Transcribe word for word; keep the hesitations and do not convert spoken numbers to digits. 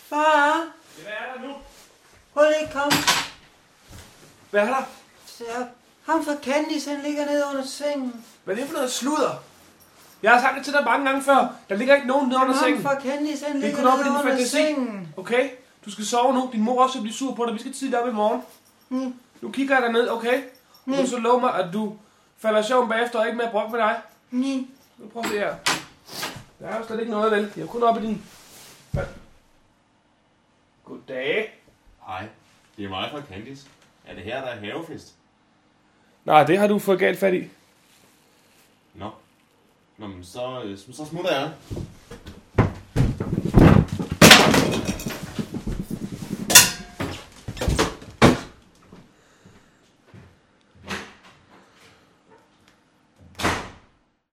Far! Hvad er der nu? Prøv lige at komme. Hvad er der? Så ham fra Candice, han ligger nede under sengen. Hvad er det for noget sludder? Jeg har sagt det til dig mange gange før. Der ligger ikke nogen nede under Ham sengen. fra Candice, han Det er ligger kun op i nede din under fantasi. sengen. Okay? Du skal sove nu. Din mor også vil blive sur på dig. Vi skal tidligt op i morgen. Mm. Nu kigger jeg dig ned, okay? Mm. Du så lov mig, at du falder i søvn bagefter og ikke mere brok med dig. Mm. Nu prøv at se her. Der er jo slet ikke noget, vel? Jeg er kun oppe i din... Goddag. Hej, det er mig fra Candice. Er det her, der er havefest? Nej, det har du fået galt fat i. Nå. Nå, men så, så smutter jeg.